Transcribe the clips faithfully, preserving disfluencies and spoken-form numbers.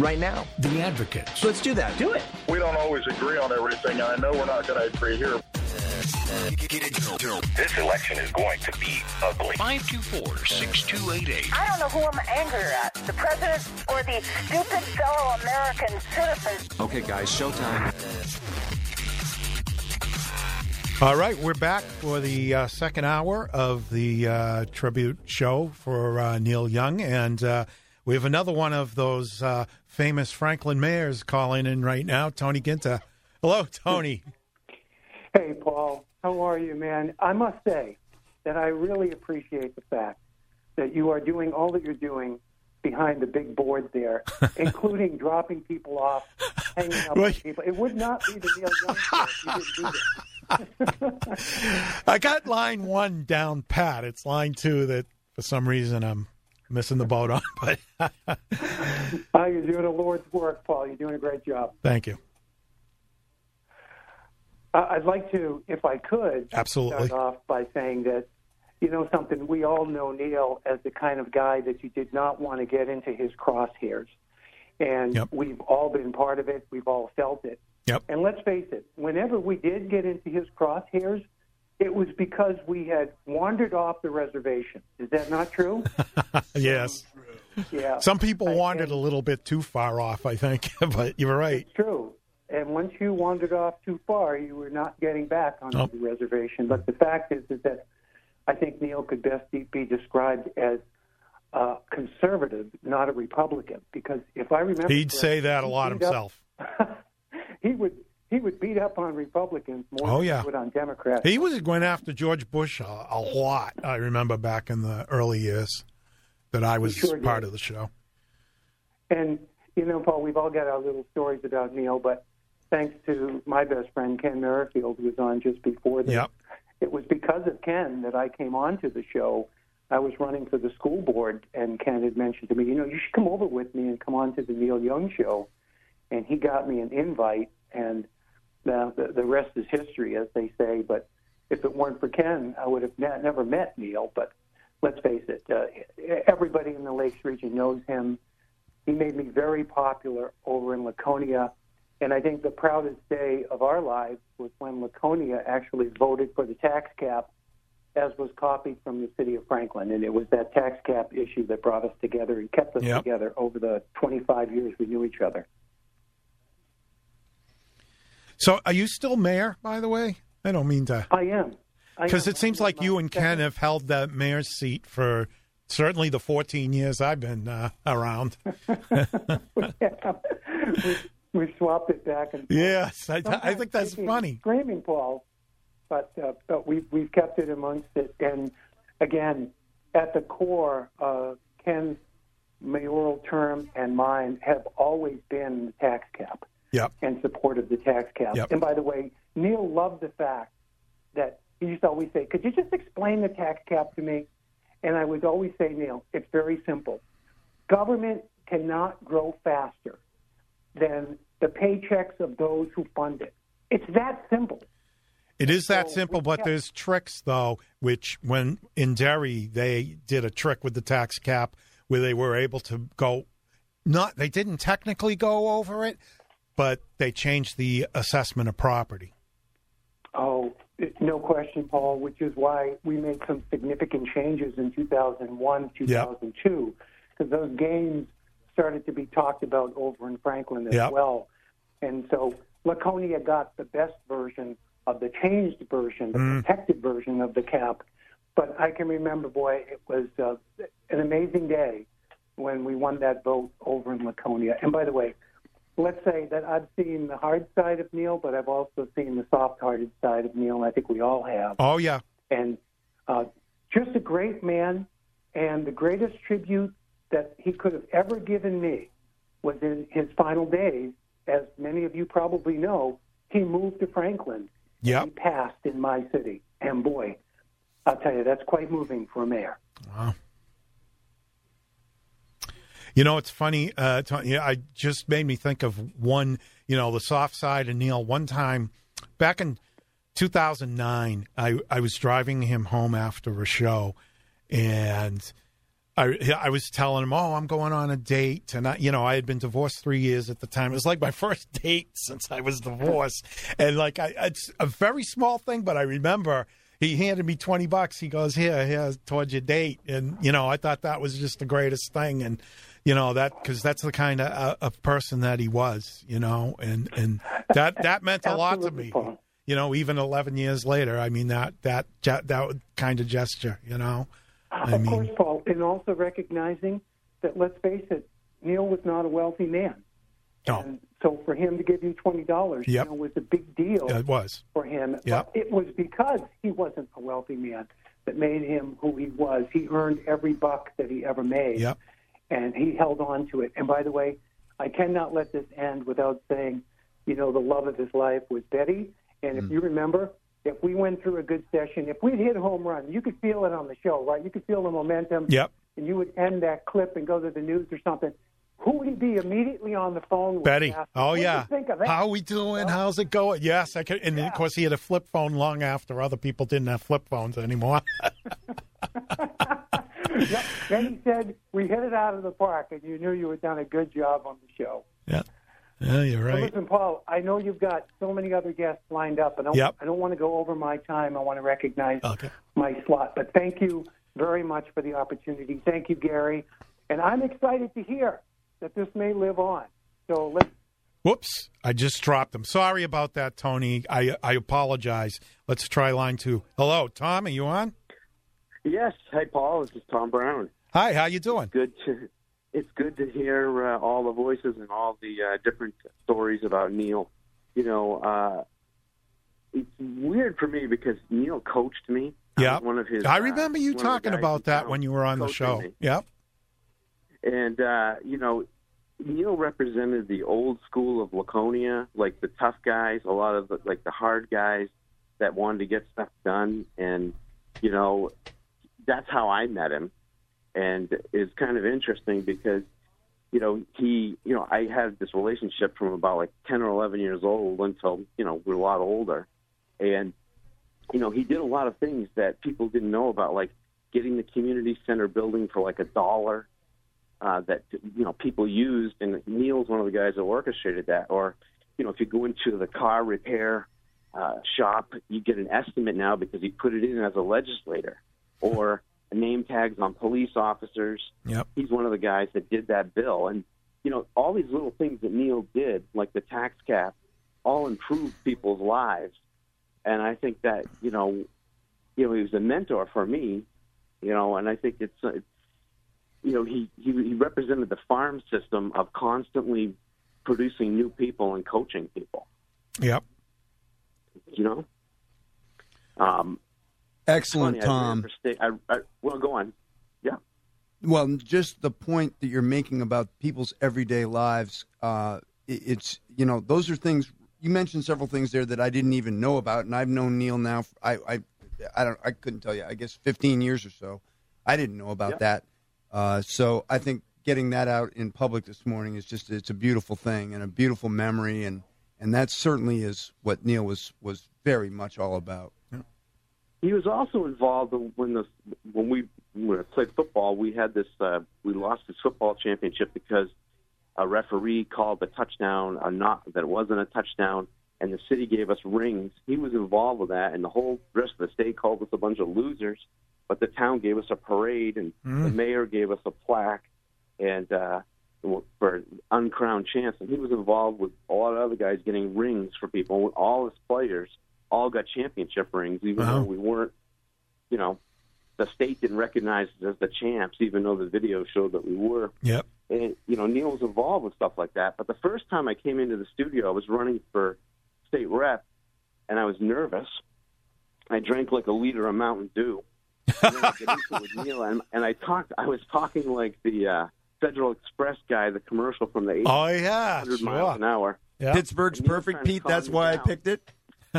right now. The Advocate. So let's do that. Do it. We don't always agree on everything, and I know we're not going to agree here. This election is going to be ugly. five two four, six two eight eight. I don't know who I'm angrier at, the president or the stupid fellow American citizens. Okay, guys, showtime. All right, we're back for the uh, second hour of the uh, tribute show for uh, Neil Young, and uh, we have another one of those uh, famous Franklin mayors calling in right now, Tony Ginta. Hello, Tony. Hey, Paul. How are you, man? I must say that I really appreciate the fact that you are doing all that you're doing behind the big board there, including dropping people off, hanging up with people. It would not be the Neil Young show if you didn't do this. I got line one down pat. It's line two that for some reason I'm missing the boat on. But oh, you're doing a Lord's work, Paul. You're doing a great job. Thank you. Uh, I'd like to, if I could, absolutely start off by saying that, you know something, we all know Neil as the kind of guy that you did not want to get into his crosshairs. And yep. we've all been part of it. We've all felt it. Yep. And let's face it, whenever we did get into his crosshairs, it was because we had wandered off the reservation. Is that not true? Yes. Yeah. Some people and, wandered and, a little bit too far off, I think, but you were right. It's true. And once you wandered off too far, you were not getting back onto nope. the reservation. But the fact is, is that I think Neil could best be described as uh, conservative, not a Republican. Because if I remember, he'd say that a lot himself. Up, he would he would beat up on Republicans more oh, than yeah. he would on Democrats. He was going after George Bush a, a lot. I remember back in the early years that I was sure part did. of the show. And you know, Paul, we've all got our little stories about Neil, but thanks to my best friend Ken Merrifield, who was on just before this, yep. it was because of Ken that I came on to the show. I was running for the school board, and Ken had mentioned to me, you know, you should come over with me and come on to the Neil Young show. And he got me an invite, and the, the, the rest is history, as they say. But if it weren't for Ken, I would have ne- never met Neil. But let's face it, uh, everybody in the Lakes region knows him. He made me very popular over in Laconia. And I think the proudest day of our lives was when Laconia actually voted for the tax cap, as was copied from the city of Franklin. And it was that tax cap issue that brought us together and kept us yep. together over the twenty-five years we knew each other. So are you still mayor, by the way? I don't mean to. I am. Because it seems like you and Ken have held that mayor's seat for certainly the fourteen years I've been uh, around. yeah. we, we swapped it back and forth. Yes, I, I think that's funny. Screaming, Paul. But, uh, but we've, we've kept it amongst it. And, again, at the core, uh, Ken's mayoral term and mine have always been the tax cap. Yep. And support of the tax cap. Yep. And by the way, Neil loved the fact that he used to always say, could you just explain the tax cap to me? And I would always say, Neil, it's very simple. Government cannot grow faster than the paychecks of those who fund it. It's that simple. It is that so simple, but kept... there's tricks, though, which when in Derry, they did a trick with the tax cap where they were able to go, not, they didn't technically go over it, but they changed the assessment of property. Oh, no question, Paul, which is why we made some significant changes in two thousand one, two thousand two, because yep. those gains started to be talked about over in Franklin as yep. well. And so Laconia got the best version of the changed version, the mm. protected version of the cap. But I can remember, boy, it was uh, an amazing day when we won that vote over in Laconia. And by the way, let's say that I've seen the hard side of Neil, but I've also seen the soft-hearted side of Neil, and I think we all have. Oh, yeah. And uh, just a great man, and the greatest tribute that he could have ever given me was in his final days. As many of you probably know, he moved to Franklin. Yep. He passed in my city. And, boy, I'll tell you, that's quite moving for a mayor. Wow. You know, it's funny. Uh, Tony, I just made me think of one, you know, the soft side of Neil. One time back in two thousand nine, I, I was driving him home after a show, and I I was telling him, oh, I'm going on a date. And, I, you know, I had been divorced three years at the time. It was like my first date since I was divorced. And, like, I, it's a very small thing, but I remember he handed me twenty bucks. He goes, here, here, towards your date. And, you know, I thought that was just the greatest thing. And, you know, that because that's the kind of, uh, of person that he was, you know, and, and that, that meant a lot to me. Paul. You know, even eleven years later, I mean, that, that, that kind of gesture, you know. I of mean, course, Paul, and also recognizing that, let's face it, Neil was not a wealthy man. no. And so for him to give you twenty dollars Yep. you know, was a big deal Yeah, it was. for him. Yep. But it was because he wasn't a wealthy man that made him who he was. He earned every buck that he ever made, Yep. and he held on to it. And by the way, I cannot let this end without saying, you know, the love of his life was Betty. And if you remember, if we went through a good session, if we'd hit a home run, you could feel it on the show, right? You could feel the momentum. Yep. And you would end that clip and go to the news or something. Who would he be immediately on the phone with? Betty. Asking, Oh, "What do you yeah. think of that?" How we doing? How's it going? Yes. I could, and of course, he had a flip phone long after other people didn't have flip phones anymore. Yep. Then he said, we hit it out of the park, and you knew you had done a good job on the show. yeah. Yeah, you're Well, right. listen, Paul, I know you've got so many other guests lined up, and I don't, Yep. I don't want to go over my time. I want to recognize Okay. my slot. But thank you very much for the opportunity. Thank you, Gary. And I'm excited to hear that this may live on. So let's. Whoops. I just dropped him. Sorry about that, Tony. I I apologize. Let's try line two. Hello, Tom. Are you on? Yes. Hey, Paul. This is Tom Brown. Hi. How you doing? Good to. It's good to hear uh, all the voices and all the uh, different stories about Neil. You know, uh, it's weird for me because Neil coached me. I Yeah. was one of his. I uh, remember you one of the talking guys about in that town when you were on the coaching show. me. Yep. And uh, you know, Neil represented the old school of Laconia, like the tough guys, a lot of the, like the hard guys that wanted to get stuff done. And you know, that's how I met him. And it's kind of interesting because, you know, he, you know, I had this relationship from about like ten or eleven years old until, you know, we're a lot older. And, you know, he did a lot of things that people didn't know about, like getting the community center building for like a dollar uh, that, you know, people used. And Neil's one of the guys that orchestrated that. Or, you know, if you go into the car repair uh, shop, you get an estimate now because he put it in as a legislator. Or name tags on police officers. Yep. He's one of the guys that did that bill. And, you know, all these little things that Neil did, like the tax cap, all improved people's lives. And I think that, you know, you know, he was a mentor for me, you know, and I think it's, uh, you know, he, he, he represented the farm system of constantly producing new people and coaching people, Yep. you know? Um, Excellent, funny, Tom. I, I, I, well, go on. Yeah. Well, just the point that you're making about people's everyday lives, uh, it, it's, you know, those are things, you mentioned several things there that I didn't even know about, and I've known Neil now, for, I, I, I don't, I couldn't tell you, I guess fifteen years or so. I didn't know about Yeah. that. Uh, so I think getting that out in public this morning is just, it's a beautiful thing and a beautiful memory, and, and that certainly is what Neil was, was very much all about. He was also involved when the when we, when we played football. We had this. Uh, we lost this football championship because a referee called the touchdown a not that it wasn't a touchdown, and the city gave us rings. He was involved with that, and the whole rest of the state called us a bunch of losers. But the town gave us a parade, and Mm. the mayor gave us a plaque, and uh, for uncrowned champs. And he was involved with a lot of other guys getting rings for people. All his players all got championship rings, even Wow. though we weren't, you know, the state didn't recognize us as the champs, even though the video showed that we were. Yep. And, you know, Neil was involved with stuff like that. But the first time I came into the studio, I was running for state rep, and I was nervous. I drank like a liter of Mountain Dew. And then I get into it with Neil, and, and I talked. I was talking like the uh, Federal Express guy, the commercial from the eighties, Oh, yeah. one hundred Sure. miles an hour. Yep. Pittsburgh's And Neil's perfect, trying to Pete. calm That's me why I down. picked it.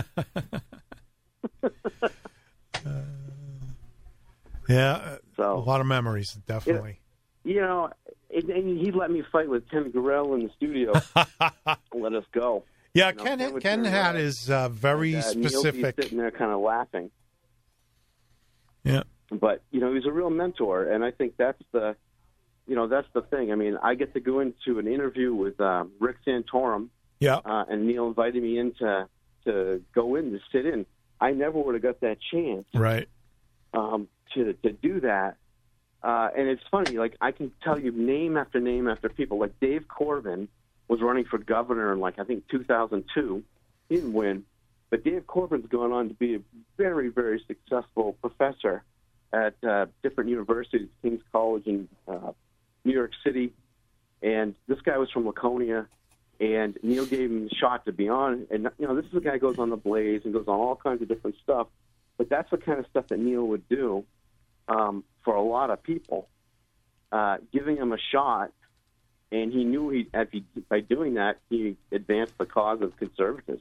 Yeah. uh, So- a lot of memories, definitely. You know, and, and he let me fight with Ken Gorell in the studio. Let us go. Yeah, You know, Ken, Ken would Ken turn had red. his uh, very And, uh, Neil be specific. sitting there kind of laughing. Yeah. but you know, he was a real mentor, and I think that's the, you know, that's the thing. I mean, I get to go into an interview with uh, Rick Santorum, yeah, uh, and Neil invited me in to to go in to sit in. I never would have got that chance, right, um, to to do that. Uh, and it's funny, like I can tell you name after name after people. Like Dave Corbin was running for governor in like I think two thousand two. He didn't win, but Dave Corbin's gone on to be a very, very successful professor at uh, different universities, King's College in uh, New York City. And this guy was from Laconia, and Neil gave him a shot to be on. And you know, this is a guy who goes on the Blaze and goes on all kinds of different stuff. But that's the kind of stuff that Neil would do. Um, for a lot of people, uh, giving him a shot, and he knew he, if he by doing that, he advanced the cause of conservatism.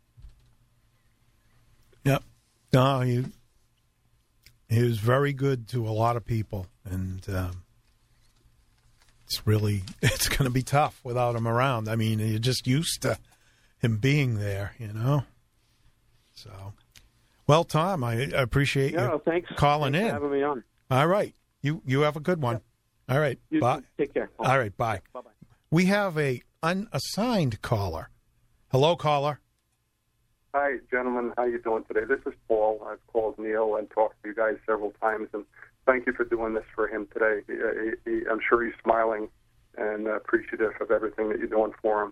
Yep. No, he, he was very good to a lot of people, and um, it's really, it's going to be tough without him around. I mean, you're just used to him being there, you know? So... Well, Tom, I appreciate yeah, you thanks. calling thanks in. For having me on. All right. You you have a good one. Yeah. All right. You bye. Take care. All right. Bye. Bye-bye. We have a unassigned caller. Hello, caller. Hi, gentlemen. How you doing today? This is Paul. I've called Neil and talked to you guys several times, and thank you for doing this for him today. He, he, he, I'm sure he's smiling and appreciative of everything that you're doing for him.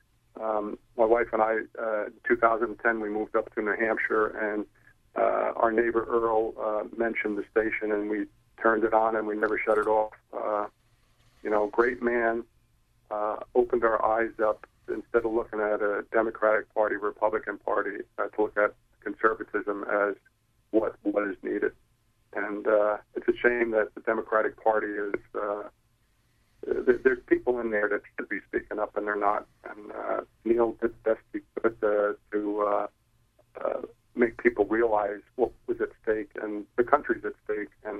Um, my wife and I, uh, in two thousand ten, we moved up to New Hampshire, and Uh, our neighbor Earl uh, mentioned the station, and we turned it on, and we never shut it off. Uh, you know, great man, uh, opened our eyes up instead of looking at a Democratic Party, Republican Party, uh, to look at conservatism as what what is needed. And uh, it's a shame that the Democratic Party is. Uh, there, there's people in there that should be speaking up, and they're not. And uh, Neil did best he could uh, to. Uh, uh, make people realize what was at stake and the country's at stake. And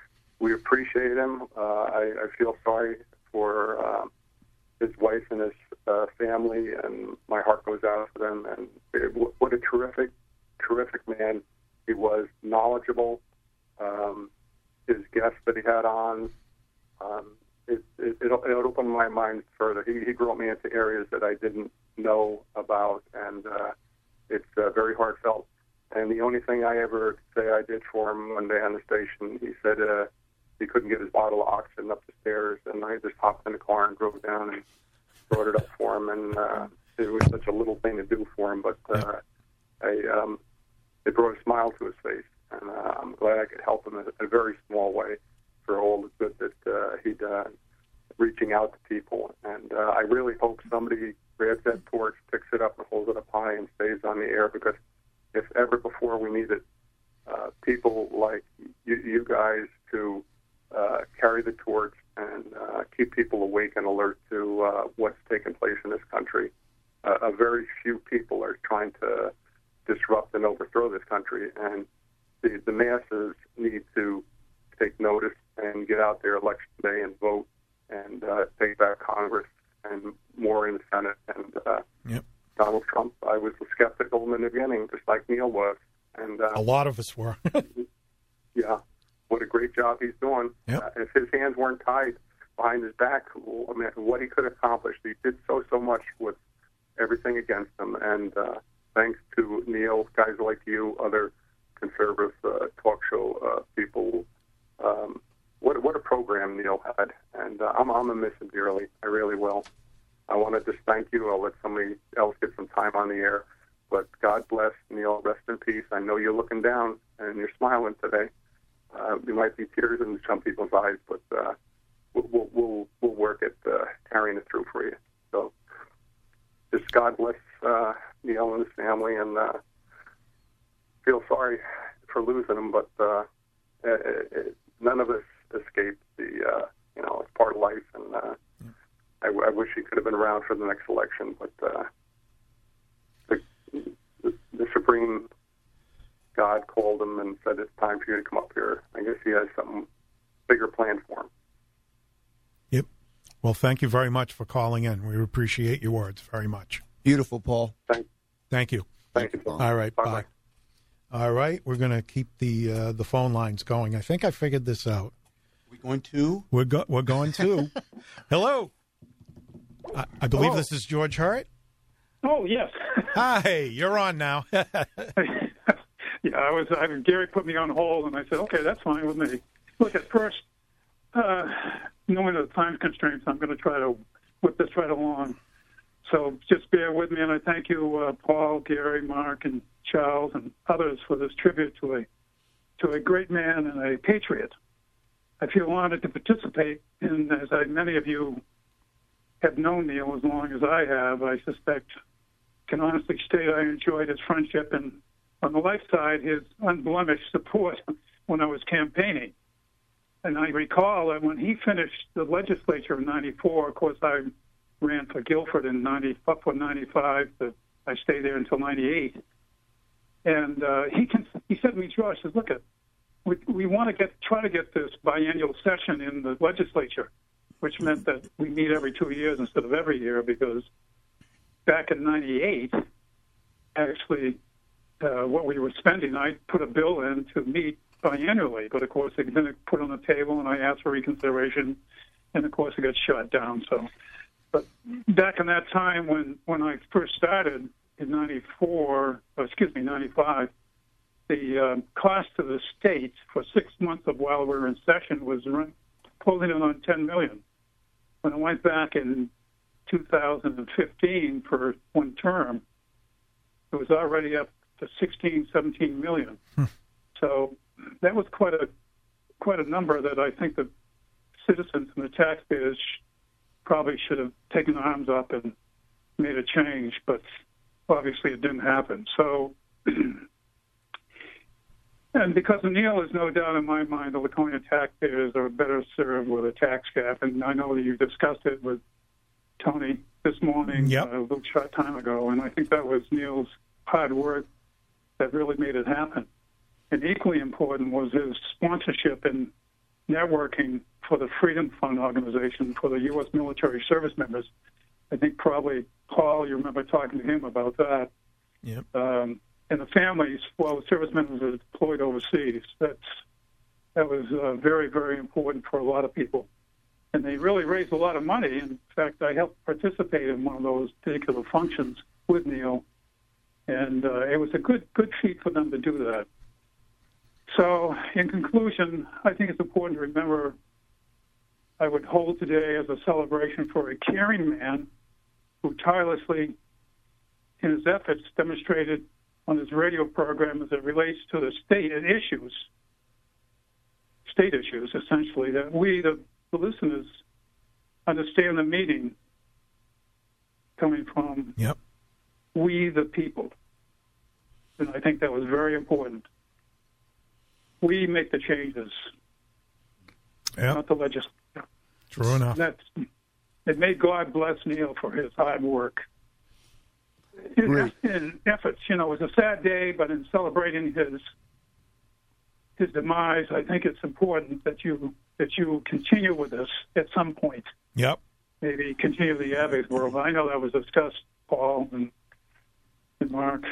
we appreciate him. Uh, I, I feel sorry for uh, his wife and his uh, family, and my heart goes out to them. And it, what a terrific, terrific man he was, knowledgeable. Um, his guests that he had on, um, it, it, it, it opened my mind further. He, he brought me into areas that I didn't know about, and uh, it's uh, very heartfelt. And the only thing I ever say I did for him one day on the station, he said uh, he couldn't get his bottle of oxygen up the stairs, and I just hopped in the car and drove down and brought it up for him. And uh, it was such a little thing to do for him, but uh, I, um, it brought a smile to his face, and uh, I'm glad I could help him in a very small way for all the good that uh, he done, reaching out to people. And uh, I really hope somebody grabs that torch, picks it up, and holds it up high and stays on the air, because if ever before we needed uh, people like you, you guys to uh, carry the torch and uh, keep people awake and alert to uh, what's taking place in this country. Uh, a very few people are trying to disrupt and overthrow this country, and the, the masses need to take notice and get out there election day and vote and uh, take back Congress and more in the Senate. And uh, yep. Donald Trump, I was skeptical in the beginning, just like Neil was. And uh, a lot of us were. Yeah. What a great job he's doing. Yep. Uh, if his hands weren't tied behind his back, I mean, what he could accomplish. He did so, so much with everything against him. And uh, thanks to Neil, guys like you, other conservative uh, talk show uh, people, um, what, what a program Neil had. And uh, I'm, I'm going to miss him dearly. I really will. I want to just thank you. I'll let somebody else get some time on the air. But God bless Neil. Rest in peace. I know you're looking down and you're smiling today. Uh, there might be tears in some people's eyes, but uh, we'll, we'll we'll work at uh, carrying it through for you. So just God bless uh, Neil and his family, and uh, feel sorry for losing him. But uh, it, it, none of us escaped the uh, you know, it's part of life, and. Uh, I, I wish he could have been around for the next election, but uh, the, the, the Supreme God called him and said it's time for you to come up here. I guess he has something bigger planned for him. Yep. Well, thank you very much for calling in. We appreciate your words very much. Beautiful, Paul. Thank, thank you. Thank you, Paul. All right. Bye-bye. Bye. All right, we're going to keep the uh, the phone lines going. I think I figured this out. We going to? We're go- we're going to. Hello. I, I believe Hello. this is George Hurt. Oh, yes. Hi, you're on now. Yeah, I was. I, Gary put me on hold, and I said, "Okay, that's fine with me." Look, at first, uh, knowing the time constraints, I'm going to try to whip this right along. So just bear with me, and I thank you, uh, Paul, Gary, Mark, and Charles, and others for this tribute to a to a great man and a patriot. I feel honored to participate in, as I, many of you have known Neil as long as I have. I suspect, can honestly state I enjoyed his friendship and, on the life side, his unblemished support when I was campaigning. And I recall that when he finished the legislature in ninety-four, of course, I ran for Guilford in ninety, up for ninety-five. But I stayed there until ninety-eight. And uh, he can, he said to me, George, says, look, at, we, we want to get try to get this biennial session in the legislature, which meant that we meet every two years instead of every year, because back in ninety-eight, actually, uh, what we were spending, I put a bill in to meet biannually, but of course it didn't put on the table, and I asked for reconsideration, and of course it got shut down. So, but back in that time when, when I first started in ninety-four, or excuse me, ninety-five, the uh, cost to the state for six months of while we were in session was run, closing in on ten million dollars. When I went back in two thousand fifteen for one term, it was already up to sixteen, seventeen million. Hmm. So that was quite a quite a number that I think the citizens and the taxpayers probably should have taken arms up and made a change, but obviously it didn't happen. So, and because of Neil, there's no doubt in my mind the Laconia taxpayers are better served with a tax cap, and I know that you discussed it with Tony this morning, yep. uh, a little short time ago, and I think that was Neil's hard work that really made it happen. And equally important was his sponsorship and networking for the Freedom Fund organization for the U S military service members. I think probably, Paul, you remember talking to him about that. Yep. Um, and the families, well, the service members are deployed overseas. That's that was uh, very, very important for a lot of people. And they really raised a lot of money. In fact, I helped participate in one of those particular functions with Neil, and uh, it was a good, good feat for them to do that. So, in conclusion, I think it's important to remember I would hold today as a celebration for a caring man who tirelessly, in his efforts, demonstrated on his radio program as it relates to the state and issues, state issues, essentially, that we, the, the listeners, understand the meaning coming from yep. we, the people. And I think that was very important. We make the changes, yep. not the legislature. True enough. That's, it made God bless Neil for his hard work. In, in efforts, you know, it was a sad day, but in celebrating his his demise, I think it's important that you that you continue with this at some point. Yep. Maybe continue the Abbey's world. I know that was discussed, Paul and, and Mark.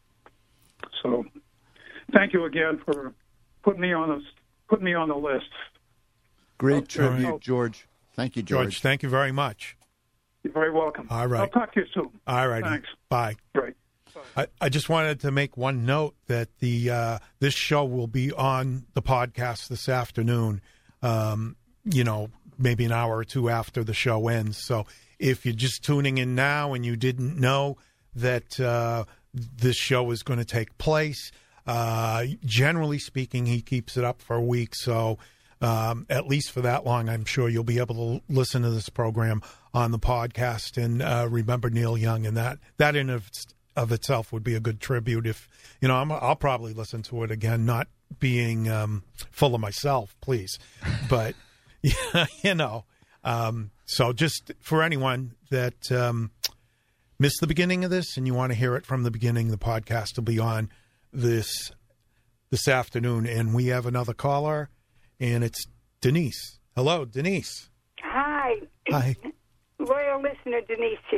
So, thank you again for putting me on the putting me on the list. Great Okay. tribute, George. Thank you, George. George, thank you very much. You're very welcome. All right. I'll talk to you soon. All right. Thanks. Bye. Great. I, I just wanted to make one note that the uh, this show will be on the podcast this afternoon, um, you know, maybe an hour or two after the show ends. So if you're just tuning in now and you didn't know that uh, this show is going to take place, uh, generally speaking, he keeps it up for a week. So um, at least for that long, I'm sure you'll be able to listen to this program on the podcast and uh, remember Neil Young. And that, that in of, of itself would be a good tribute. If, you know, I'm, I'll probably listen to it again, not being um, full of myself, please. But, yeah, you know, um, so just for anyone that um, missed the beginning of this and you want to hear it from the beginning, the podcast will be on this this afternoon. And we have another caller, and it's Denise. Hello, Denise. Hi. Hi. Loyal listener Denise here.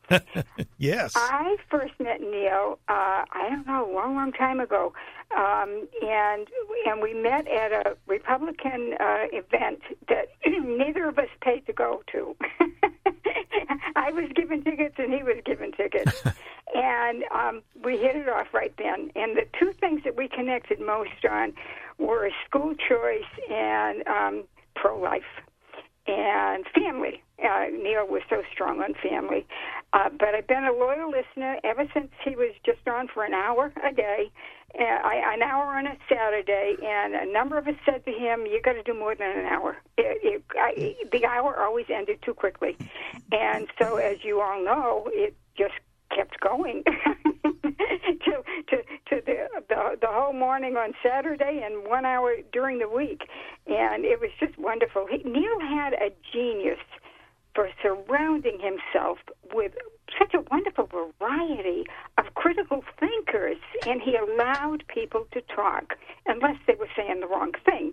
Yes. I first met Neil, uh, I don't know, a long, long time ago. Um, and and we met at a Republican uh, event that neither of us paid to go to. I was given tickets and he was given tickets. And um, we hit it off right then. And the two things that we connected most on were school choice and um, pro-life and family. Uh, Neil was so strong on family. Uh, but I've been a loyal listener ever since he was just on for an hour a day, uh, I, an hour on a Saturday, and a number of us said to him, you got to do more than an hour. It, it, I, the hour always ended too quickly. And so, as you all know, it just kept going to to to the, the the whole morning on Saturday and one hour during the week, and it was just wonderful. He, Neil had a genius for surrounding himself with such a wonderful variety of critical thinkers, and he allowed people to talk, unless they were saying the wrong thing.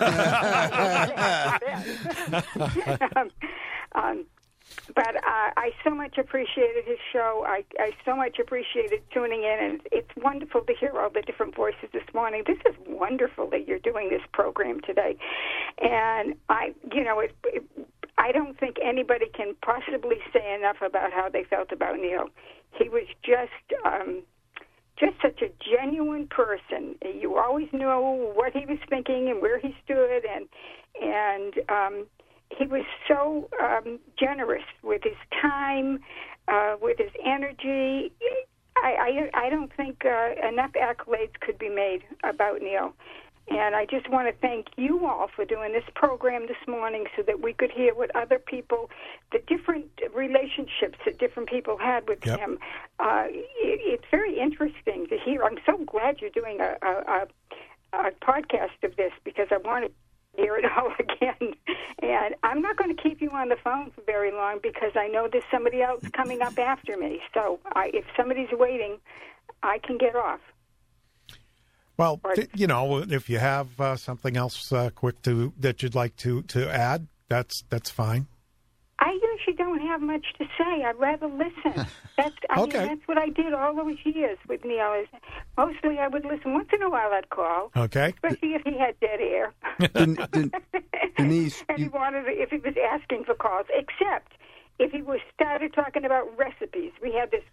Then, um, um, But uh, I so much appreciated his show. I, I so much appreciated tuning in, and it's wonderful to hear all the different voices this morning. This is wonderful that you're doing this program today. And I, you know, it, it, I don't think anybody can possibly say enough about how they felt about Neil. He was just, um, just such a genuine person. You always knew what he was thinking and where he stood, and and. Um, He was so um, generous with his time, uh, with his energy. I, I, I don't think uh, enough accolades could be made about Neil. And I just want to thank you all for doing this program this morning so that we could hear what other people, the different relationships that different people had with yep. him. Uh, it, it's very interesting to hear. I'm so glad you're doing a, a, a, a podcast of this, because I want to hear it all again. And I'm not going to keep you on the phone for very long, because I know there's somebody else coming up after me. So I, if somebody's waiting, I can get off. Well, t- you know, if you have uh, something else uh, quick to that you'd like to, to add, that's that's fine. I usually don't have much to say. I'd rather listen. That's I okay. mean, that's what I did all those years with Neil. Is mostly I would listen. Once in a while, I'd call. Okay. Especially if he had dead air. Den- Den- Denise, and he you... wanted if he was asking for calls. Except if he was started talking about recipes, we had this.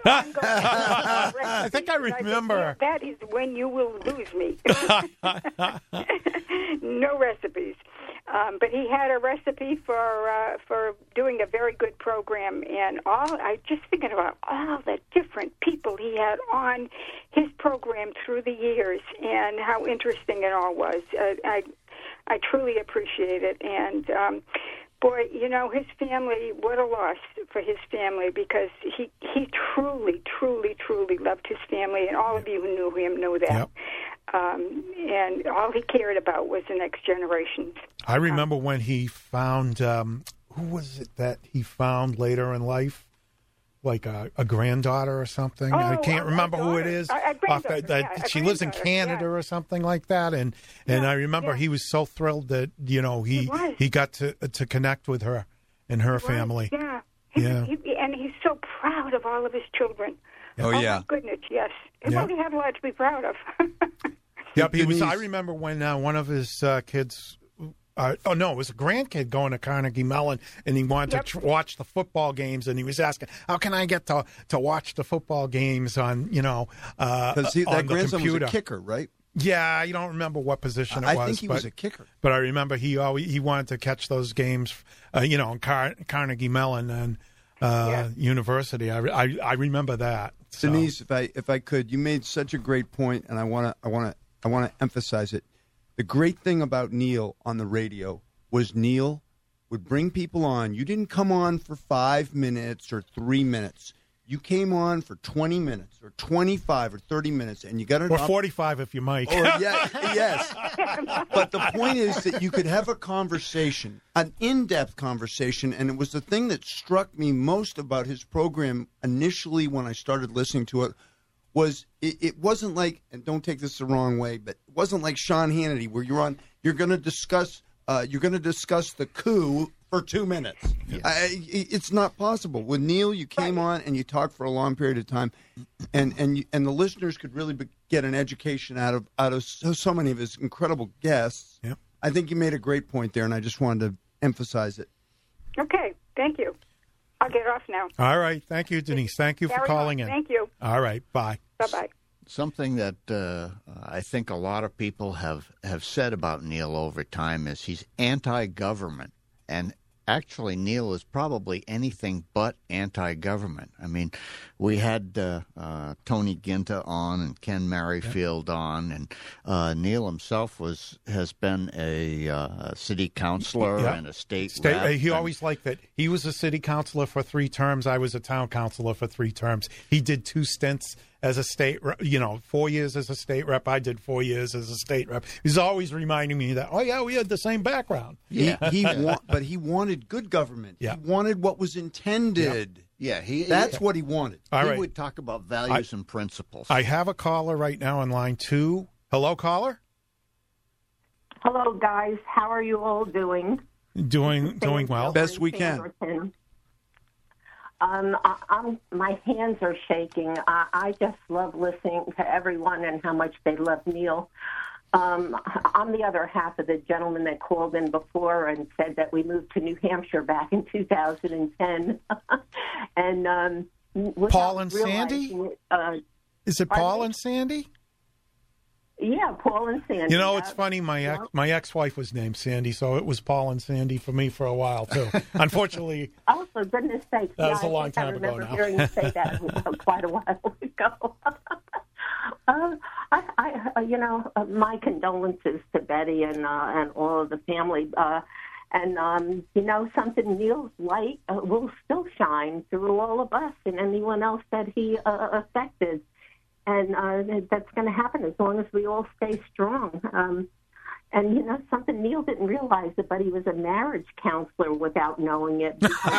I think I remember. I said, yeah, that is when you will lose me. No recipes. Um, but he had a recipe for uh, for doing a very good program, and all I just thinking about all the different people he had on his program through the years, and how interesting it all was. Uh, I I truly appreciate it, and um, boy, you know, his family, what a loss for his family, because he he truly, truly, truly loved his family, and all of you who knew him know that. Yep. Um, and all he cared about was the next generation. I remember when he found, um, who was it that he found later in life? Like a, a granddaughter or something. Oh, I can't a, remember a who it is. A, a granddaughter, the, yeah, a she lives in Canada yeah. or something like that. And and yeah, I remember yeah. he was so thrilled that, you know, he he, he got to to connect with her and her he family. Was, yeah. He, yeah. He, and he's so proud of all of his children. Oh, oh yeah. my goodness, yes. Yeah. Well, he had a lot to be proud of. Yep, he was. Denise. I remember when uh, one of his uh, kids. Uh, oh no, it was a grandkid going to Carnegie Mellon, and he wanted yep. to tr- watch the football games, and he was asking, "How can I get to to watch the football games on you know uh, Because on that the grandson computer?" was a kicker, right? Yeah, you don't remember what position it I was. think he but, was a kicker. But I remember he always he wanted to catch those games, uh, you know, in Car- Carnegie Mellon and uh, yeah. University. I, I I remember that. So. Denise, if I if I could, you made such a great point, and I want to I want to I want to emphasize it. The great thing about Neil on the radio was Neil would bring people on. You didn't come on for five minutes or three minutes. You came on for twenty minutes or twenty-five or thirty minutes, and you got it. Or up- forty-five if you might. Or yeah, yes. But the point is that you could have a conversation, an in-depth conversation, and it was the thing that struck me most about his program initially when I started listening to it, was it, it wasn't like, and don't take this the wrong way, but it wasn't like Sean Hannity where you're on, you're going to discuss uh, you're going to discuss the coup for two minutes. Yeah. I, it's not possible. With Neil, you came on and you talked for a long period of time, and and you, and the listeners could really be, get an education out of out of so, so many of his incredible guests. Yep. I think you made a great point there, and I just wanted to emphasize it. Okay, thank you. I'll get off now. All right. Thank you, Denise. Thank you for Carry calling on. in. Thank you. All right. Bye. Bye-bye. Something that uh, I think a lot of people have, have said about Neil over time is he's anti-government. And actually, Neil is probably anything but anti-government. I mean, we had uh, uh, Tony Ginta on and Ken Merrifield yep. on, and uh, Neil himself was has been a uh, city councilor yep. and a state, state rep. He and, always liked that. He was a city councilor for three terms. I was a town councilor for three terms. He did two stints as a state rep, you know, four years as a state rep. I did four years as a state rep. He's always reminding me that, oh, yeah, we had the same background. Yeah, He, he wa- but he wanted good government. Yeah. He wanted what was intended. Yeah, he, That's he, what he wanted. All he right. would talk about values I, and principles. I have a caller right now on line two. Hello, caller? Hello, guys. How are you all doing? Doing doing well. Best we can. Um, I, I'm, my hands are shaking. I, I just love listening to everyone and how much they love Neil. Um, I'm the other half of the gentleman that called in before and said that we moved to New Hampshire back in two thousand ten. and um, Paul and Sandy? Uh, Is it Paul and Sandy? Yeah, Paul and Sandy. You know, it's uh, funny. My ex, well, my ex-wife was named Sandy, so it was Paul and Sandy for me for a while too. Unfortunately, oh, for goodness sake! That yeah, was a long I time I ago remember now. hearing you say that quite a while ago. uh, I, I, you know, uh, my condolences to Betty and uh, and all of the family. Uh, and um, you know, something Neil's light uh, will still shine through all of us and anyone else that he uh, affected. And uh, that's going to happen as long as we all stay strong. Um, and, you know, something Neil didn't realize it, but he was a marriage counselor without knowing it.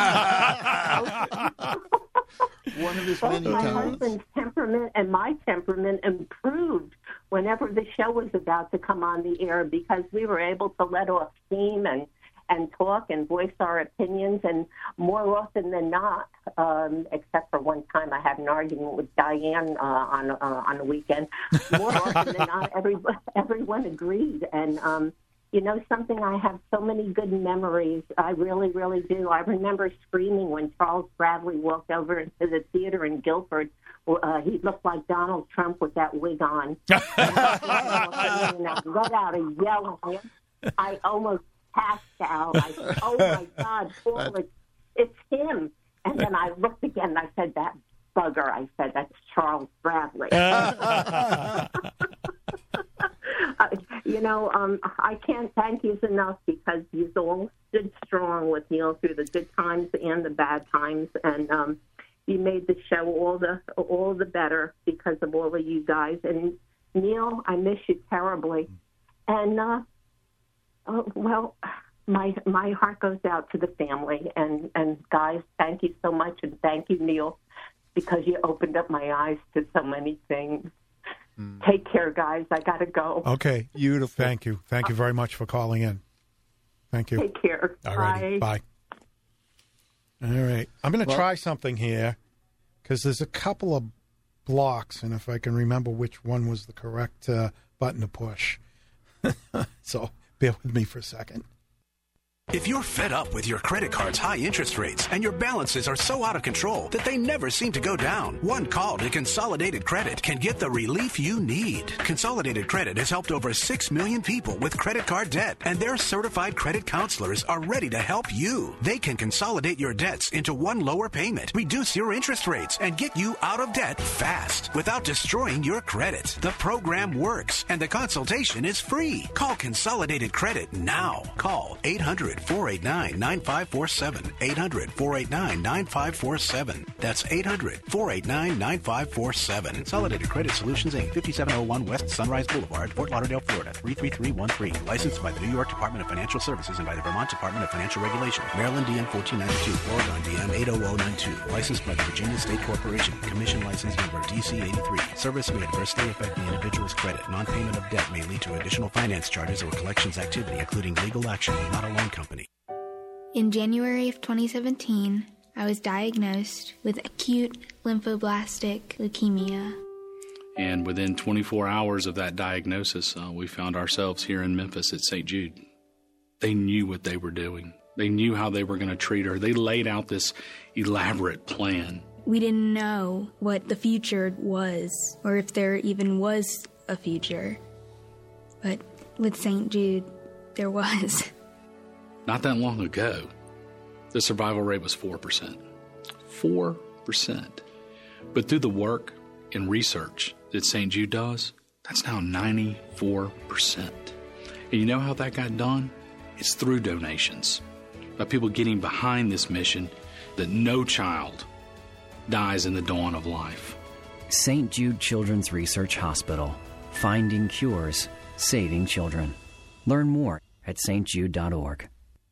One of his Both many my talents. husband's temperament and my temperament improved whenever the show was about to come on the air because we were able to let off steam and and talk and voice our opinions, and more often than not, um, except for one time I had an argument with Diane uh, on uh, on the weekend, more often than not, everyone, everyone agreed. And, um, you know, something I have so many good memories. I really, really do. I remember screaming when Charles Bradley walked over into the theater in Guilford. Uh, he looked like Donald Trump with that wig on. And I let out a yell at him. I almost passed out. I said, oh, my God, Paul, it's, it's him. And then I looked again, and I said, that bugger. I said, that's Charles Bradley. uh, you know, um, I can't thank you enough because you all stood strong with Neil through the good times and the bad times. And um, you made the show all the, all the better because of all of you guys. And, Neil, I miss you terribly. And, uh, Oh, well, my my heart goes out to the family. And, and, guys, thank you so much. And thank you, Neil, because you opened up my eyes to so many things. Mm. Take care, guys. I got to go. Okay. Beautiful. Thank you. Thank you very much for calling in. Thank you. Take care. All righty. Bye. All right. I'm going to well, try something here because there's a couple of blocks, and if I can remember which one was the correct uh, button to push. So bear with me for a second. If you're fed up with your credit card's high interest rates and your balances are so out of control that they never seem to go down, one call to Consolidated Credit can get the relief you need. Consolidated Credit has helped over six million people with credit card debt, and their certified credit counselors are ready to help you. They can consolidate your debts into one lower payment, reduce your interest rates, and get you out of debt fast without destroying your credit. The program works, and the consultation is free. Call Consolidated Credit now. Call eight hundred hundred, four eight nine, nine five four seven. eight hundred, four eight nine, nine five four seven. That's eight hundred, four eight nine, nine five four seven. Consolidated Credit Solutions, Incorporated, fifty-seven oh one West Sunrise Boulevard, Fort Lauderdale, Florida, three three three one three. Licensed by the New York Department of Financial Services and by the Vermont Department of Financial Regulation. Maryland D M fourteen ninety-two, Oregon D M eight oh oh nine two. Licensed by the Virginia State Corporation. Commission license number D C eighty-three. Service may adversely affect the individual's credit. Non-payment of debt may lead to additional finance charges or collections activity, including legal action, not a loan company. In January of twenty seventeen, I was diagnosed with acute lymphoblastic leukemia. And within twenty-four hours of that diagnosis, uh, we found ourselves here in Memphis at Saint Jude. They knew what they were doing. They knew how they were going to treat her. They laid out this elaborate plan. We didn't know what the future was, or if there even was a future. But with Saint Jude, there was. Not that long ago, the survival rate was four percent. four percent. But through the work and research that Saint Jude does, that's now ninety-four percent. And you know how that got done? It's through donations. By people getting behind this mission that no child dies in the dawn of life. Saint Jude Children's Research Hospital. Finding cures, saving children. Learn more at s t jude dot org.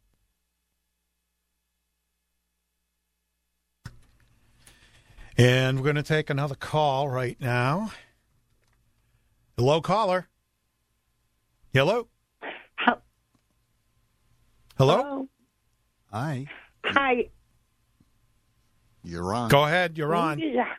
And we're going to take another call right now. Hello, caller. Hello. Hello. Hello. Hi. Hi. You're on. Go ahead. You're on.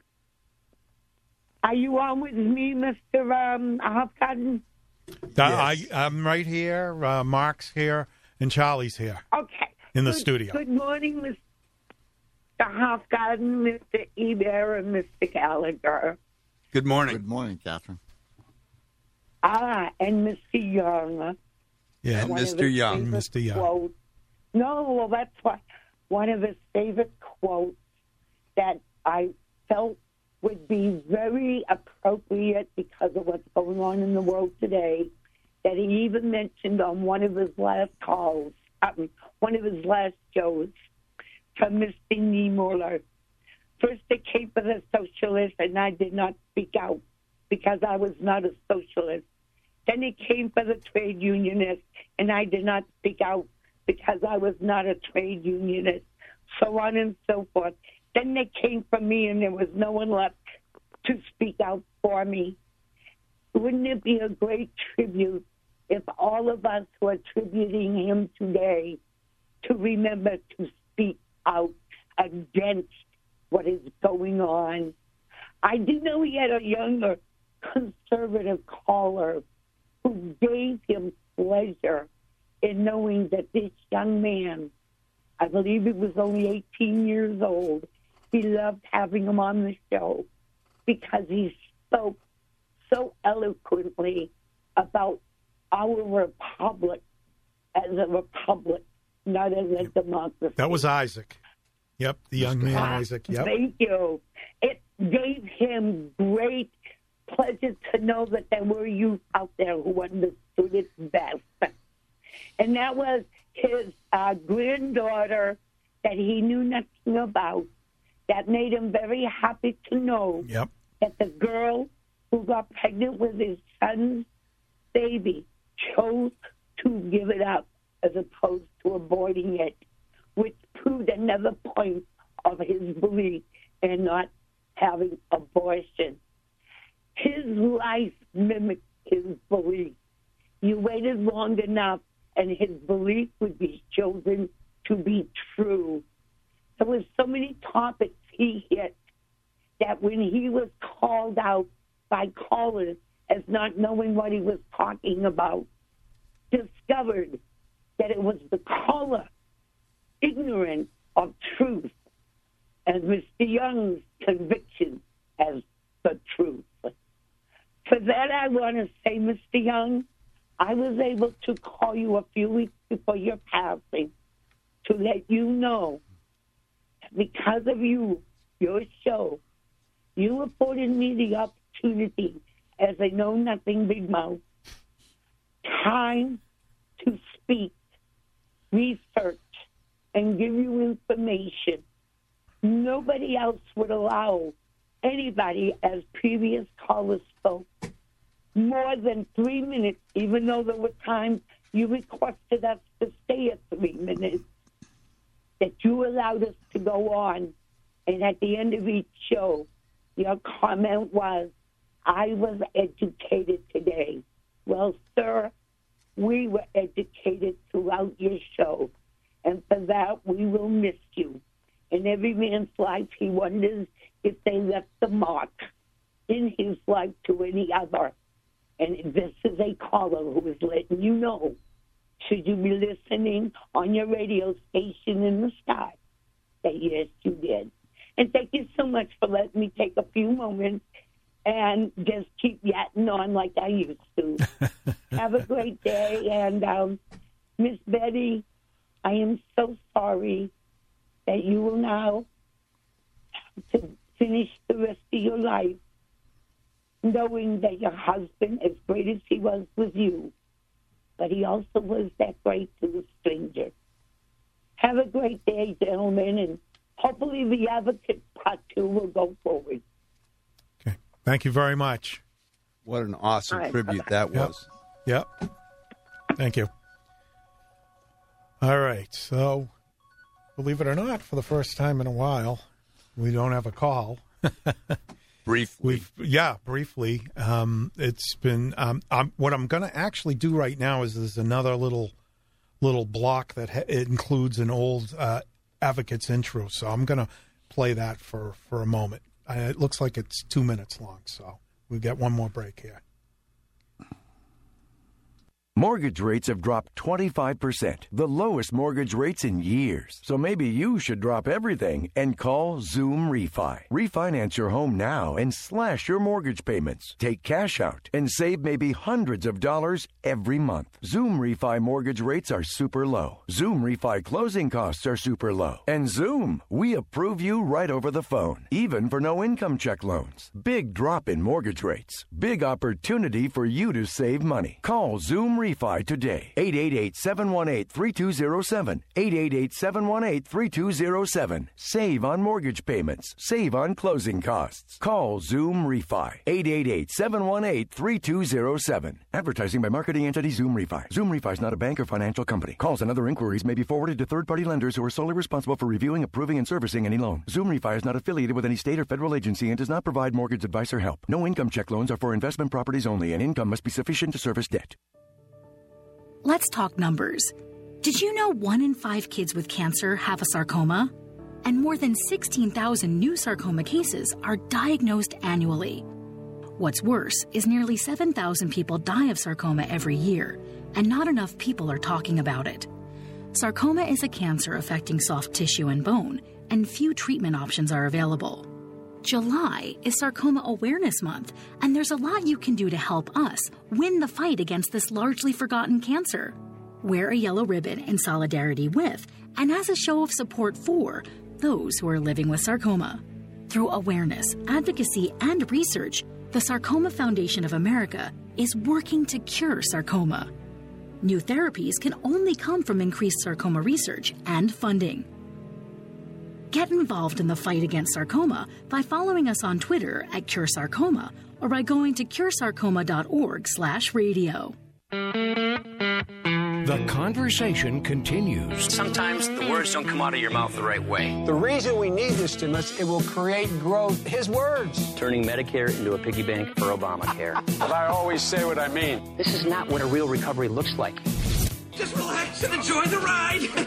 Are you on with me, Mister Um, Hofgarten? Uh, I, I'm right here. Uh, Mark's here, and Charlie's here. Okay. In the good, studio. Good morning, Mister Hofgarten, Mister Eber, and Mister Gallagher. Good morning. Good morning, Catherine. Ah, and Mister Young. Yeah, One Mister of his Young. favorite Mister Young. Quotes. No, well, that's what one of his favorite quotes that I felt would be very appropriate because of what's going on in the world today, that he even mentioned on one of his last calls, um, one of his last shows, from Mister Niemöller. First it came for the socialists, and I did not speak out because I was not a socialist. Then it came for the trade unionists, and I did not speak out because I was not a trade unionist, so on and so forth. Then they came for me, and there was no one left to speak out for me. Wouldn't it be a great tribute if all of us who are tributing him today to remember to speak out against what is going on? I did know he had a younger conservative caller who gave him pleasure in knowing that this young man, I believe he was only eighteen years old, he loved having him on the show because he spoke so eloquently about our republic as a republic, not as a democracy. That was Isaac. Yep, the young man, Isaac. Yep. Thank you. It gave him great pleasure to know that there were youth out there who understood it best. And that was his uh, granddaughter that he knew nothing about. That made him very happy to know yep. that the girl who got pregnant with his son's baby chose to give it up as opposed to aborting it, which proved another point of his belief in not having abortion. His life mimicked his belief. You waited long enough, and his belief would be chosen to be true. There were so many topics he hit that when he was called out by callers as not knowing what he was talking about, discovered that it was the caller ignorant of truth and Mister Young's conviction as the truth. For that, I want to say, Mister Young, I was able to call you a few weeks before your passing to let you know that because of you, your show, you afforded me the opportunity as a know-nothing big mouth, time to speak research and give you information. Nobody else would allow anybody, as previous callers spoke, more than three minutes, even though there were times you requested us to stay at three minutes, that you allowed us to go on. And at the end of each show, your comment was, I was educated today. Well, sir, we were educated throughout your show. And for that, we will miss you. In every man's life, he wonders if they left the mark in his life to any other. And this is a caller who is letting you know, should you be listening on your radio station in the sky, that yes, you did. And thank you so much for letting me take a few moments and just keep yatting on like I used to. Have a great day. And um, Miss Betty, I am so sorry that you will now have to finish the rest of your life knowing that your husband, as great as he was, was you, but he also was that great to a stranger. Have a great day, gentlemen, and hopefully the Advocate Part two will go forward. Okay. Thank you very much. What an awesome All right, tribute bye-bye. that Yep. was. Yep. Thank you. All right. So, believe it or not, for the first time in a while, we don't have a call. Briefly. We've, yeah, briefly. Um, it's been um, um, what I'm going to actually do right now is there's another little little block that ha- it includes an old uh, Advocate's intro. So I'm going to play that for, for a moment. Uh, it looks like it's two minutes long. So we get one more break here. Mortgage rates have dropped twenty-five percent, the lowest mortgage rates in years. So maybe you should drop everything and call Zoom Refi. Refinance your home now and slash your mortgage payments. Take cash out and save maybe hundreds of dollars every month. Zoom Refi mortgage rates are super low. Zoom Refi closing costs are super low. And Zoom, we approve you right over the phone, even for no income check loans. Big drop in mortgage rates. Big opportunity for you to save money. Call Zoom Refi today. eight eight eight, seven one eight, three two zero seven. eight eight eight, seven one eight, three two zero seven. Save on mortgage payments. Save on closing costs. Call Zoom Refi. eight eight eight, seven one eight, three two zero seven. Advertising by marketing entity Zoom Refi. Zoom Refi is not a bank or financial company. Calls and other inquiries may be forwarded to third-party lenders who are solely responsible for reviewing, approving, and servicing any loan. Zoom Refi is not affiliated with any state or federal agency and does not provide mortgage advice or help. No income check loans are for investment properties only, and income must be sufficient to service debt. Let's talk numbers. Did you know one in five kids with cancer have a sarcoma? And more than sixteen thousand new sarcoma cases are diagnosed annually. What's worse is nearly seven thousand people die of sarcoma every year, and not enough people are talking about it. Sarcoma is a cancer affecting soft tissue and bone, and few treatment options are available. July is Sarcoma Awareness Month, and there's a lot you can do to help us win the fight against this largely forgotten cancer. Wear a yellow ribbon in solidarity with, and as a show of support for, those who are living with sarcoma. Through awareness, advocacy, and research, the Sarcoma Foundation of America is working to cure sarcoma. New therapies can only come from increased sarcoma research and funding. Get involved in the fight against sarcoma by following us on Twitter at Cure Sarcoma or by going to cure sarcoma dot org slash radio. The conversation continues. Sometimes the words don't come out of your mouth the right way. The reason we need this stimulus, it will create growth. His words. Turning Medicare into a piggy bank for Obamacare. But I always say what I mean. This is not what a real recovery looks like. Just relax and enjoy the ride.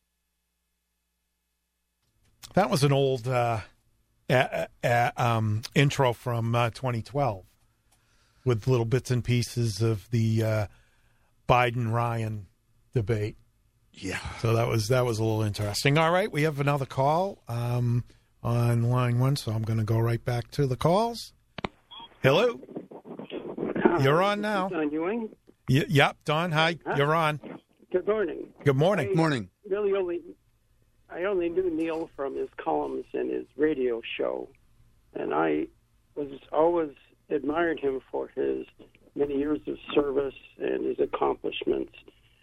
That was an old uh, a, a, um, intro from uh, twenty twelve with little bits and pieces of the uh, Biden-Ryan debate. Yeah. So that was that was a little interesting. All right, we have another call um, on line one, so I'm going to go right back to the calls. Hello. Hi. You're on now. Don Ewing? Y- yep, Don. Hi. Huh? You're on. Good morning. Good morning. I Morning. Really only... I only knew Neil from his columns and his radio show, and I was always admired him for his many years of service and his accomplishments.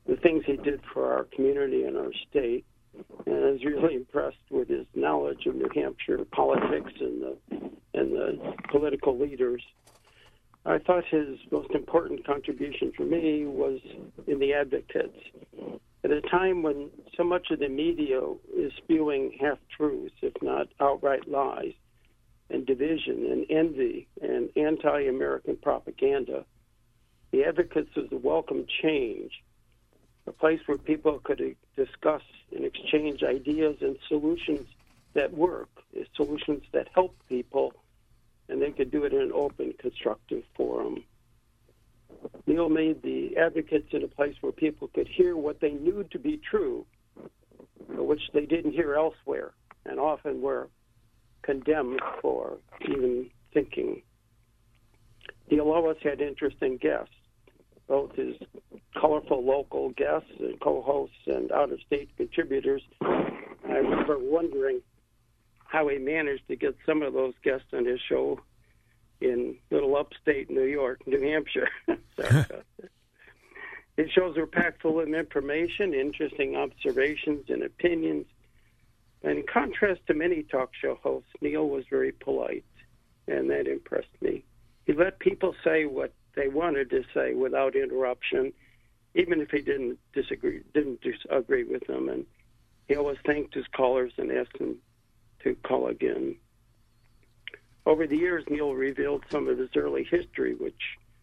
the things he did for our community and our state. And I was really impressed with his knowledge of New Hampshire politics and the and the political leaders. I thought his most important contribution for me was in the advocates. At a time when so much of the media is spewing half-truths, if not outright lies, and division and envy and anti-American propaganda, the advocates was a welcome change, a place where people could discuss and exchange ideas and solutions that work, solutions that help people, and they could do it in an open, constructive forum. Neil made the advocates in a place where people could hear what they knew to be true, but which they didn't hear elsewhere, and often were condemned for even thinking. Neil always had interesting guests, both his colorful local guests and co-hosts and out-of-state contributors. I remember wondering how he managed to get some of those guests on his show in little upstate New York, New Hampshire. So, uh, his shows were packed full of information, interesting observations and opinions. And in contrast to many talk show hosts, Neil was very polite, and that impressed me. He let people say what they wanted to say without interruption, even if he didn't disagree, didn't disagree with them. And he always thanked his callers and asked them to call again. Over the years, Neil revealed some of his early history, which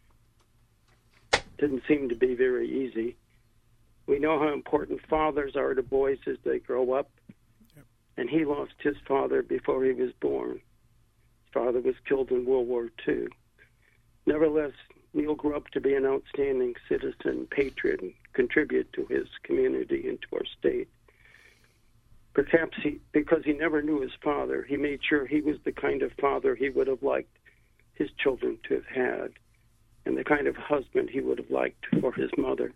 didn't seem to be very easy. We know how important fathers are to boys as they grow up, and he lost his father before he was born. His father was killed in World War Two. Nevertheless, Neil grew up to be an outstanding citizen, patriot, and contribute to his community and to our state. Perhaps he, because he never knew his father, he made sure he was the kind of father he would have liked his children to have had, and the kind of husband he would have liked for his mother.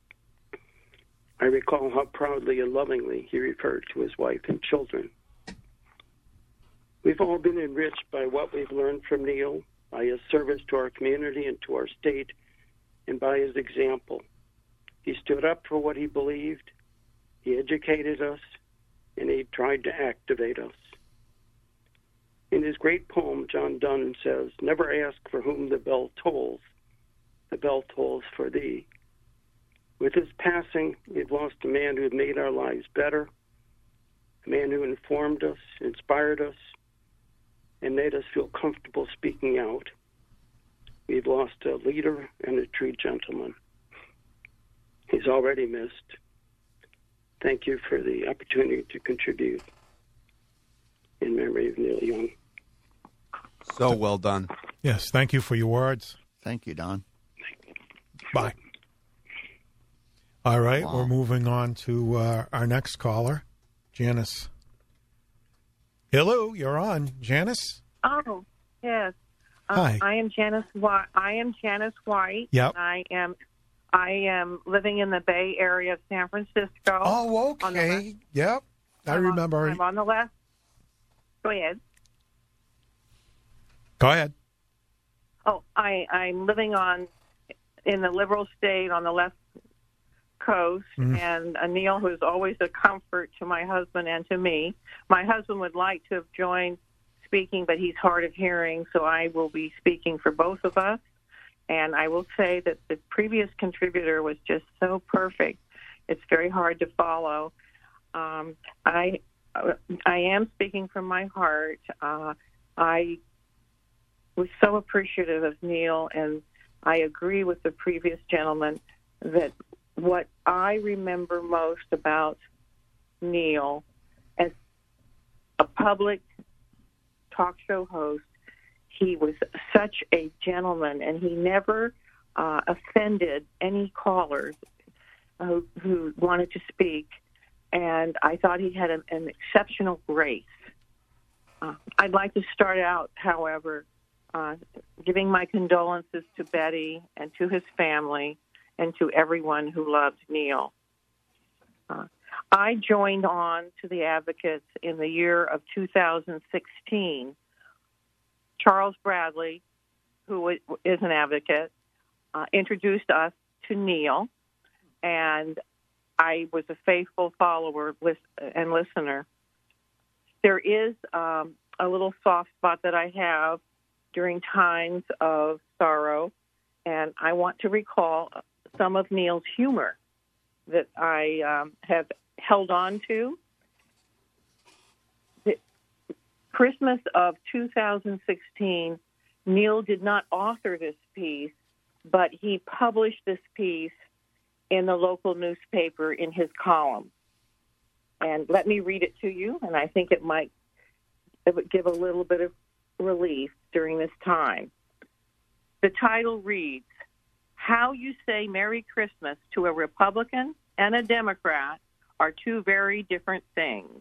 I recall how proudly and lovingly he referred to his wife and children. We've all been enriched by what we've learned from Neil, by his service to our community and to our state, and by his example. He stood up for what he believed, he educated us, and he tried to activate us. In his great poem, John Donne says, "Never ask for whom the bell tolls. The bell tolls for thee." With his passing, we've lost a man who had made our lives better, a man who informed us, inspired us, and made us feel comfortable speaking out. We've lost a leader and a true gentleman. He's already missed. Thank you for the opportunity to contribute in memory of Neil Young. So well done. Yes, thank you for your words. Thank you, Don. Bye. All right, Wow. we're moving on to uh, our next caller, Janice. Hello, you're on, Janice. Oh, yes. Um, Hi. I am Janice White. I am Janice White. Yep. I am. I am living in the Bay Area of San Francisco. Oh, On the okay. west- Yep, I I'm on- remember. I'm on the left. Go ahead. Go ahead. Oh, I, I'm living on in the liberal state on the left coast, Mm. and uh, Neil, who's always a comfort to my husband and to me. My husband would like to have joined speaking, but he's hard of hearing, so I will be speaking for both of us. And I will say that the previous contributor was just so perfect. It's very hard to follow. Um, I I am speaking from my heart. Uh, I was so appreciative of Neil, and I agree with the previous gentleman that what I remember most about Neil as a public talk show host, he was such a gentleman, and he never uh, offended any callers who, who wanted to speak. And I thought he had an, an exceptional grace. Uh, I'd like to start out, however, uh, giving my condolences to Betty and to his family and to everyone who loved Neil. Uh, I joined on to the Advocates in the year of two thousand sixteen. Charles Bradley, who is an advocate, uh, introduced us to Neil, and I was a faithful follower and listener. There is um, a little soft spot that I have during times of sorrow, and I want to recall some of Neil's humor that I um, have held on to. The Christmas of two thousand sixteen, Neil did not author this piece, but he published this piece in the local newspaper in his column. And let me read it to you, and I think it might it would give a little bit of relief during this time. The title reads, "How You Say Merry Christmas to a Republican and a Democrat are two very different things.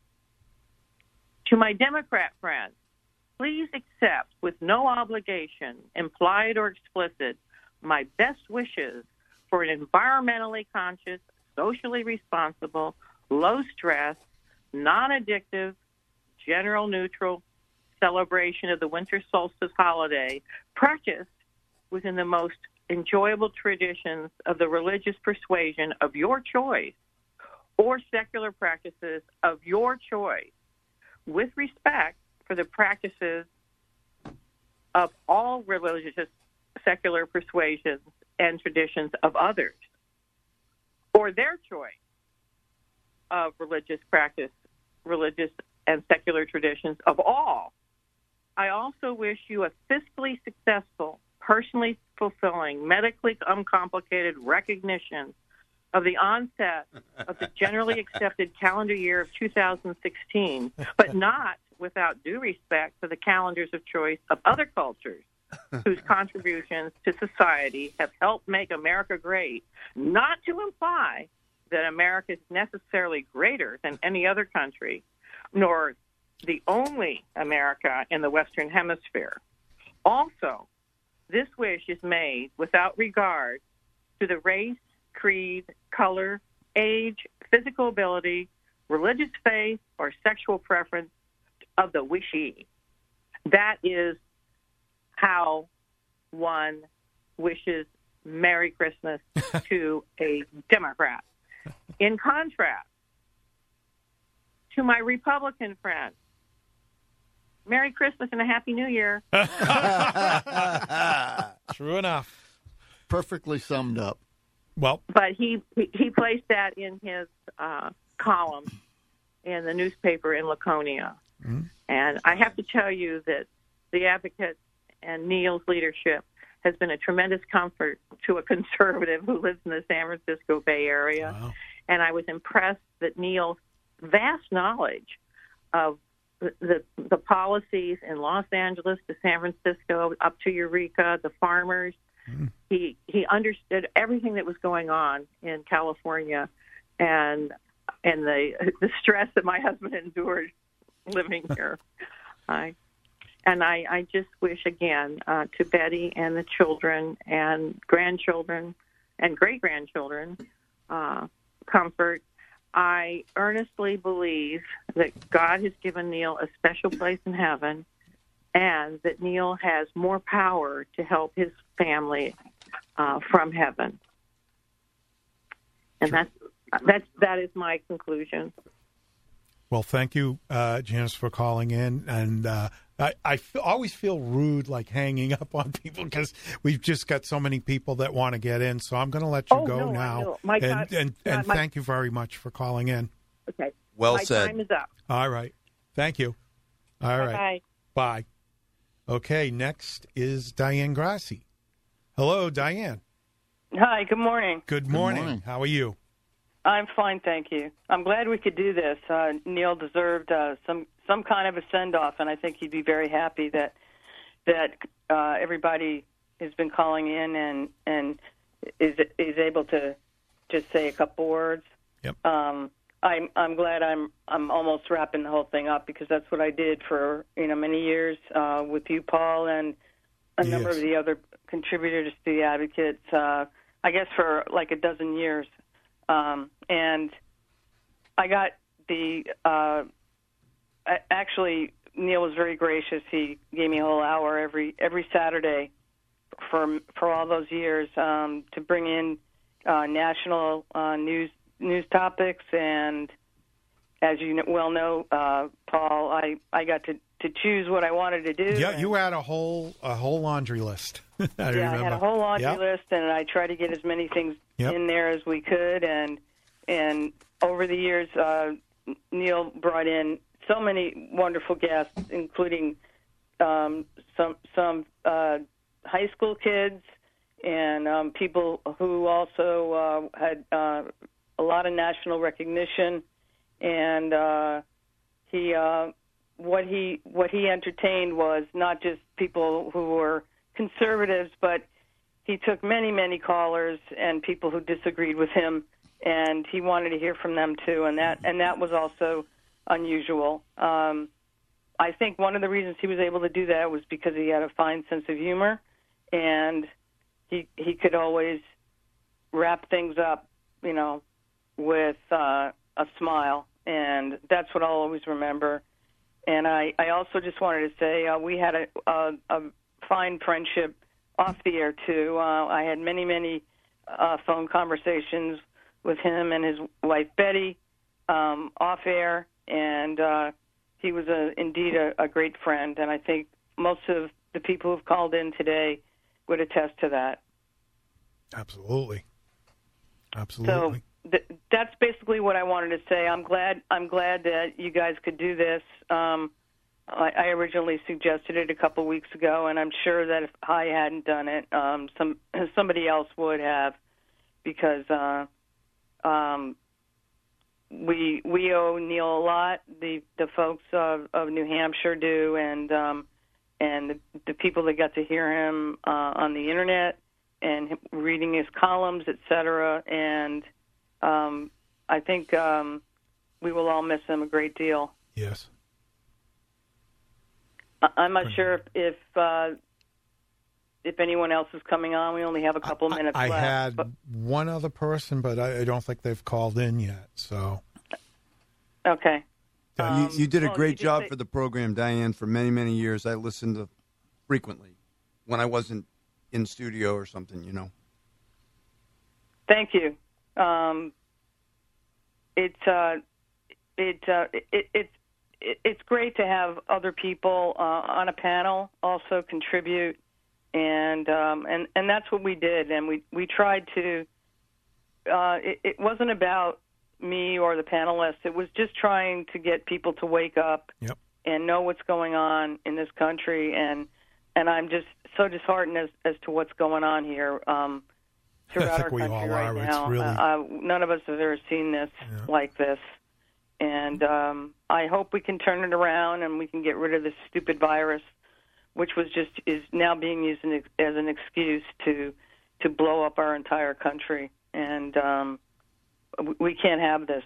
To my Democrat friends, please accept with no obligation, implied or explicit, my best wishes for an environmentally conscious, socially responsible, low-stress, non-addictive, general neutral celebration of the winter solstice holiday practiced within the most enjoyable traditions of the religious persuasion of your choice or secular practices of your choice, with respect for the practices of all religious secular persuasions and traditions of others, or their choice of religious practice, religious and secular traditions of all. I also wish you a fiscally successful, personally fulfilling, medically uncomplicated recognition of the onset of the generally accepted calendar year of two thousand sixteen, but not without due respect for the calendars of choice of other cultures whose contributions to society have helped make America great, not to imply that America is necessarily greater than any other country, nor the only America in the Western Hemisphere. Also, this wish is made without regard to the race, creed, color, age, physical ability, religious faith, or sexual preference of the wishee. That is how one wishes Merry Christmas to a Democrat. In contrast, to my Republican friends, Merry Christmas and a Happy New Year. True enough. Perfectly summed up. Well, but he he placed that in his uh, column in the newspaper in Laconia. Mm-hmm. And I have to tell you that the Advocate and Neil's leadership has been a tremendous comfort to a conservative who lives in the San Francisco Bay Area. Wow. And I was impressed that Neil's vast knowledge of the, the the policies in Los Angeles to San Francisco, up to Eureka, the farmers, mm. he he understood everything that was going on in California, and and the the stress that my husband endured living here. I and I, I just wish again uh, to Betty and the children and grandchildren and great grandchildren uh, comfort. I earnestly believe that God has given Neil a special place in heaven, and that Neil has more power to help his family uh, from heaven. And that's that's that is my conclusion. Well, thank you, uh, Janice, for calling in. And uh, I, I f- always feel rude, like hanging up on people, because we've just got so many people that want to get in. So I'm going to let you oh, go no, now. My and time, and, and my, thank you very much for calling in. Okay. Well my said. My time is up. All right. Thank you. All Bye-bye. right. Bye. Okay, next is Diane Grassi. Hello, Diane. Hi, good morning. Good morning. Good morning. How are you? I'm fine, thank you. I'm glad we could do this. Uh, Neil deserved uh, some some kind of a send-off, and I think he'd be very happy that that uh, everybody has been calling in and and is is able to just say a couple words. Yep. Um, I'm I'm glad I'm I'm almost wrapping the whole thing up, because that's what I did for you know many years uh, with you, Paul, and a number Yes. of the other contributors to the Advocates. Uh, I guess for like a dozen years. Um, and I got the, uh, actually, Neil was very gracious. He gave me a whole hour every every Saturday for for all those years um, to bring in uh, national uh, news news topics, and as you kn- well know, uh, Paul, I, I got to, to choose what I wanted to do. Yeah, you had a whole a whole laundry list. I yeah, remember. I had a whole laundry Yep. list, and I tried to get as many things Yep. in there as we could. And and over the years, uh, Neil brought in so many wonderful guests, including um, some some uh, high school kids and um, people who also uh, had uh, a lot of national recognition. And uh, he, uh, what he, what he entertained was not just people who were conservatives, but he took many, many callers and people who disagreed with him, and he wanted to hear from them too. And that, and that was also unusual. Um, I think one of the reasons he was able to do that was because he had a fine sense of humor, and he he could always wrap things up, you know, with uh, a smile. And that's what I'll always remember. And I, I also just wanted to say uh, we had a, a, a fine friendship off the air, too. Uh, I had many, many uh, phone conversations with him and his wife, Betty, um, off air. And uh, he was a, indeed a, a great friend. And I think most of the people who've called in today would attest to that. Absolutely. Absolutely. So, Th- that's basically what I wanted to say. I'm glad. I'm glad that you guys could do this. Um, I, I originally suggested it a couple weeks ago, and I'm sure that if I hadn't done it, um, some somebody else would have, because uh, um, we we owe Neil a lot. The the folks of, of New Hampshire do, and um, and the, the people that got to hear him uh, on the internet and reading his columns, et cetera, and Um, I think um, we will all miss him a great deal. Yes. I- I'm not sure if if, uh, if anyone else is coming on. We only have a couple I, minutes I left. had but- one other person, but I, I don't think they've called in yet. So. Okay. you, you did a well, great you job say- for the program, Diane, for many, many years. I listened to frequently when I wasn't in studio or something, you know. Thank you. Um, it's uh, it, uh, it, it, it, it's great to have other people uh, on a panel also contribute, and um, and and that's what we did, and we we tried to. Uh, it, it wasn't about me or the panelists. It was just trying to get people to wake up yep. and know what's going on in this country, and and I'm just so disheartened as as to what's going on here. Um, Throughout I think our we country all right are. now, It's really... uh, uh, none of us have ever seen this Yeah. like this, and um, I hope we can turn it around and we can get rid of this stupid virus, which was just is now being used in, as an excuse to to blow up our entire country, and um, we can't have this.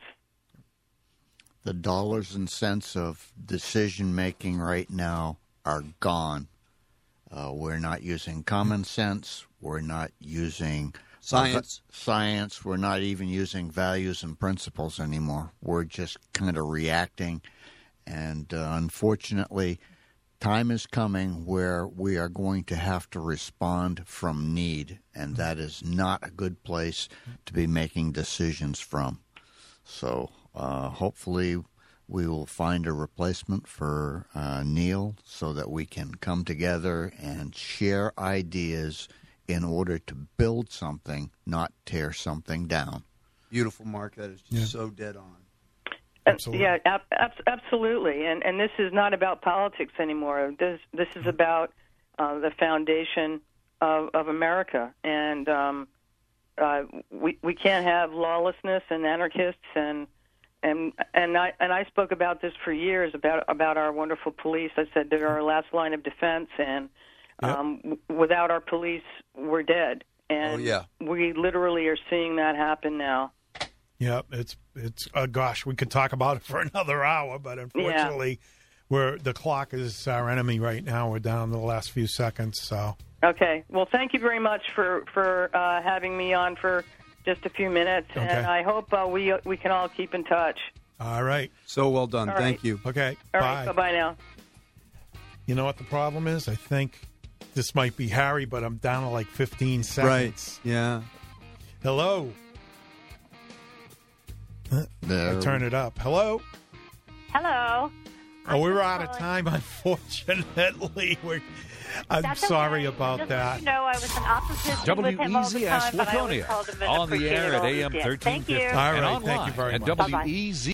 The dollars and cents of decision making right now are gone. Uh, we're not using common sense. We're not using Science. Uh, science. We're not even using values and principles anymore. We're just kind of reacting. And uh, unfortunately, time is coming where we are going to have to respond from need. And that is not a good place to be making decisions from. So uh, hopefully we will find a replacement for uh, Neil so that we can come together and share ideas in order to build something, not tear something down. Beautiful, Mark. That is just Yeah. so dead on. Absolutely. Yeah, ab- ab- absolutely. And and this is not about politics anymore. This this is about uh, the foundation of, of America, and um, uh, we we can't have lawlessness and anarchists and and and I and I spoke about this for years about about our wonderful police. I said they're our last line of defense, and um, w- without our police, we're dead. And Oh, yeah. we literally are seeing that happen now. Yeah, it's it's uh, gosh, we could talk about it for another hour, but unfortunately, we're the clock is our enemy right now. We're down to the last few seconds, so Okay. Well, thank you very much for for uh, having me on for just a few minutes, Okay. and I hope uh, we we can all keep in touch. all right, So well done. All Thank right. you. okay, All bye. right. Bye bye now. You know what the problem is? I think this might be Harry, but I'm down to like fifteen Right. seconds. Yeah. Hello. No. I turn it up. Hello. Hello. Oh, we were out of time, unfortunately. We're, I'm That's sorry okay. about Just that. So you know, I was in opposition with him all the W E Z S time, but I always Lithonia. called him and On the air appreciated at all he A M did. thirteen fifty. Thank you. All right, and online thank you very at much. W E Z